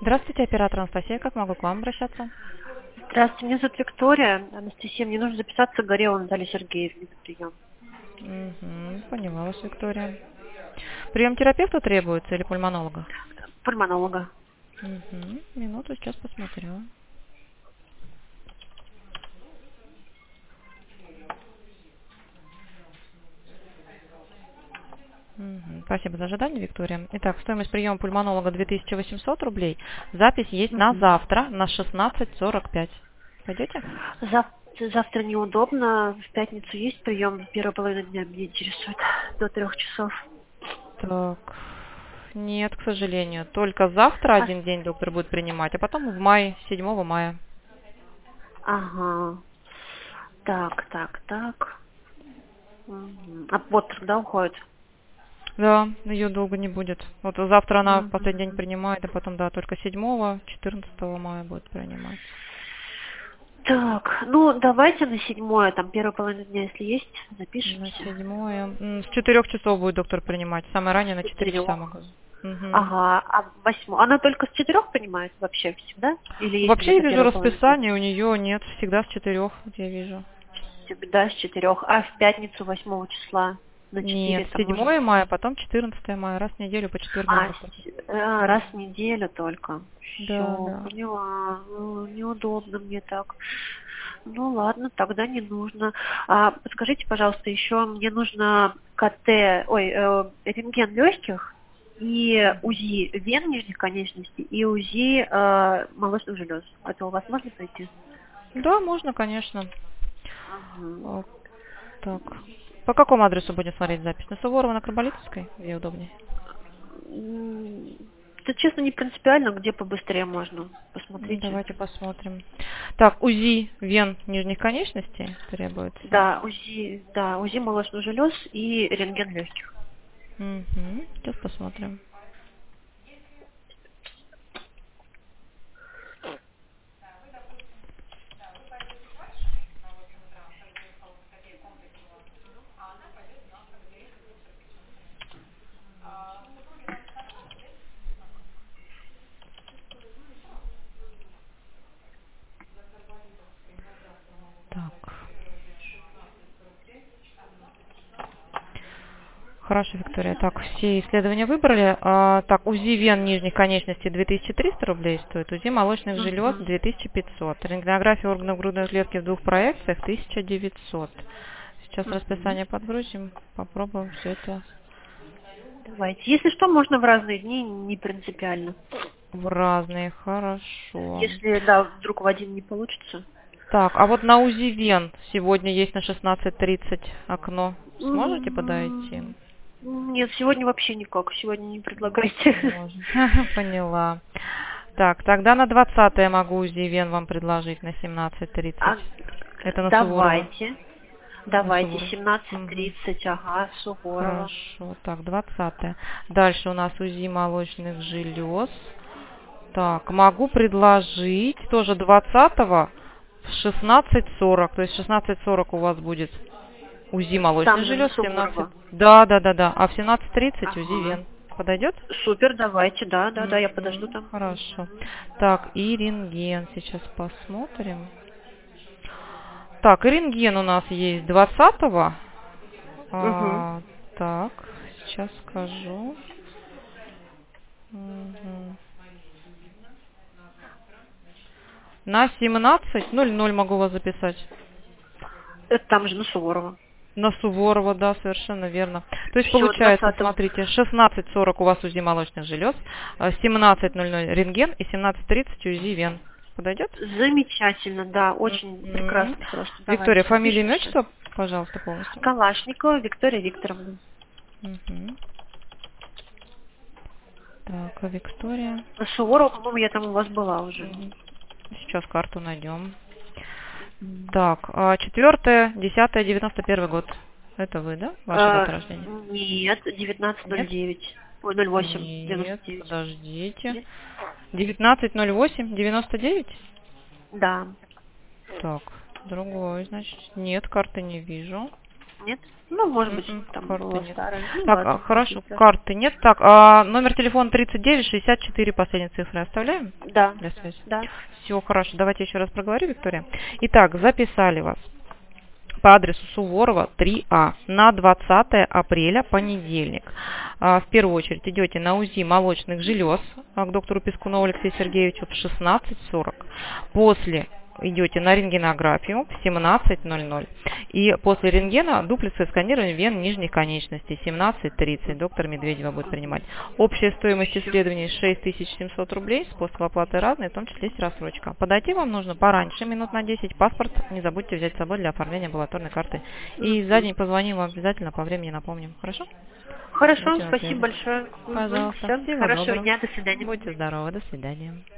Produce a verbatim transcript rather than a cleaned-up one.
Здравствуйте, оператор Анастасия. Как могу к вам обращаться? Здравствуйте, меня зовут Виктория. Анастасия, мне нужно записаться к Горелой Наталье Сергеевне на прием. Угу, поняла вас, Виктория. Прием терапевта требуется или пульмонолога? Пульмонолога. Угу, минуту, сейчас посмотрю. Мгм. Спасибо за ожидание, Виктория. Итак, стоимость приема пульмонолога две тысячи восемьсот рублей. Запись есть на Мгм. завтра на шестнадцать сорок пять. Пойдете? Зав- Завтра неудобно. В пятницу есть прием. Первая половина дня меня интересует. До трех часов. Так, нет, к сожалению. Только завтра А, один день доктор будет принимать, а потом в мае, седьмого мая. ага. Так, так, так. Мгм. А вот когда уходит? Да, ее долго не будет. Вот завтра она в последний день Мгм. принимает, а потом, да, только седьмого, четырнадцатого мая будет принимать. Так, ну давайте на седьмое, там первая половина дня, если есть, На запишемся. седьмое. м, С четырех часов будет доктор принимать. Самое раннее на четыре часа Четырех. могу. Мгм. Ага, а восьмое. Она только с четырех принимает вообще всегда? Или есть Вообще я где-то вижу первая половина дня? расписание, у нее нет, всегда с четырех, вот я вижу. Всегда с четырех. А в пятницу восьмого числа на четыре Нет, это может седьмое быть? мая, потом четырнадцатое мая, раз в неделю по четвергам А, доктор. с- а, раз в неделю только. Да, Все, да. поняла. Ну, неудобно мне так. Ну ладно, тогда не нужно. А, подскажите, пожалуйста, еще мне нужно КТ, ой, э, рентген легких и УЗИ вен нижних конечностей и УЗИ э, молочных желез. Это у вас можно пройти? Да, можно, конечно. Мгм. О, так. По какому адресу будем смотреть запись? На Суворова, на Карболитовской? Где удобнее? М, Да, честно, не принципиально, где побыстрее можно. М, Посмотрите. Давайте посмотрим. Так, УЗИ вен нижних конечностей требуется. Да, УЗИ, да, УЗИ молочных желез и рентген легких. Угу. Сейчас посмотрим. Так. Хорошо, Виктория. Так, все исследования выбрали. А, так, УЗИ вен нижних конечностей две тысячи триста рублей стоит, УЗИ молочных желез Мгм. две тысячи пятьсот. Рентгенография органов грудной клетки в двух проекциях тысяча девятьсот. Сейчас Мгм. расписание подгрузим, попробуем все это Давайте. Если что, можно в разные дни, не принципиально. в разные. Хорошо. Если, да, вдруг в один не получится. Так, а вот на УЗИ вен сегодня есть на шестнадцать тридцать окно. Сможете подойти? М, Нет, сегодня вообще никак. Сегодня не предлагайте. Можно. Поняла. Так, тогда на двадцатое могу УЗИ вен вам предложить на семнадцать тридцать. А, Это на Суворова. давайте. На Давайте. Суворова. семнадцать Мгм. тридцать, ага, Суворова. Хорошо. Так, двадцатое. Дальше у нас УЗИ молочных желез. Так, могу предложить тоже двадцатого в шестнадцать сорок. То есть в шестнадцать сорок у вас будет УЗИ Там молочных же на желез, в семнадцать. Суворова. Да, да, да, да. А в семнадцать тридцать УЗИ Ага. вен. Подойдет? Супер, давайте, да, да, да, я подожду Мгм, там. хорошо. Так, и рентген сейчас посмотрим. Так, и рентген у нас есть двадцатого. Угу. А, так, сейчас скажу. Мгм. На семнадцать ноль ноль могу вас записать. Это там же на Суворова. На Суворова, да, совершенно верно. То есть Все, получается, двадцатого. смотрите, шестнадцать сорок у вас УЗИ молочных желез, а семнадцать ноль ноль рентген и семнадцать тридцать УЗИ вен. Подойдет? Замечательно, да, очень Мгм. прекрасно просто. Виктория, Давайте фамилия, имя, запишемся. отчество, пожалуйста, полностью. Калашникова Виктория Викторовна. Мгм. Так, а Виктория. На Суворова, по-моему, я там у вас была уже. Мгм. Сейчас карту найдем. М. Так, а, четвёртое, десятое, девяносто первый год. Это вы, да? Ваша А, дата рождения? нет, девятнадцать ноль Нет? девять. Ой, ноль восемь девяносто Нет, девять. подождите. Нет? девятнадцать ноль восемь девяносто девять? Да. Так, другой, значит. Нет, карты не вижу. Нет? Ну, может быть, М-м, там карты было нет. старое. Ну, Так, ладно, а, хорошо, какие-то. карты нет. Так, а номер телефона тридцать девять шестьдесят четыре, последние цифры оставляем Да, для связи? да. Все, хорошо. Давайте еще раз проговорю, Виктория. Итак, записали вас по адресу Суворова три А на двадцатое апреля, понедельник. А, В первую очередь идете на УЗИ молочных желез а, к доктору Пискунову Алексею Сергеевичу в шестнадцать сорок. После идете на рентгенографию в семнадцать ноль ноль. И после рентгена дуплексное сканирование вен нижних конечностей семнадцать тридцать. Доктор Медведева будет принимать. Общая стоимость исследований шесть тысяч семьсот рублей. Способ оплаты разный, в том числе есть рассрочка. Подойти вам нужно пораньше, минут на десять. Паспорт не забудьте взять с собой для оформления амбулаторной карты. И за день позвоним вам обязательно, по времени напомним. Хорошо? Хорошо, Будьте на спасибо связи. большое. Пожалуйста. Все, Всего хорошего доброго. дня, до свидания. Будьте здоровы. До свидания.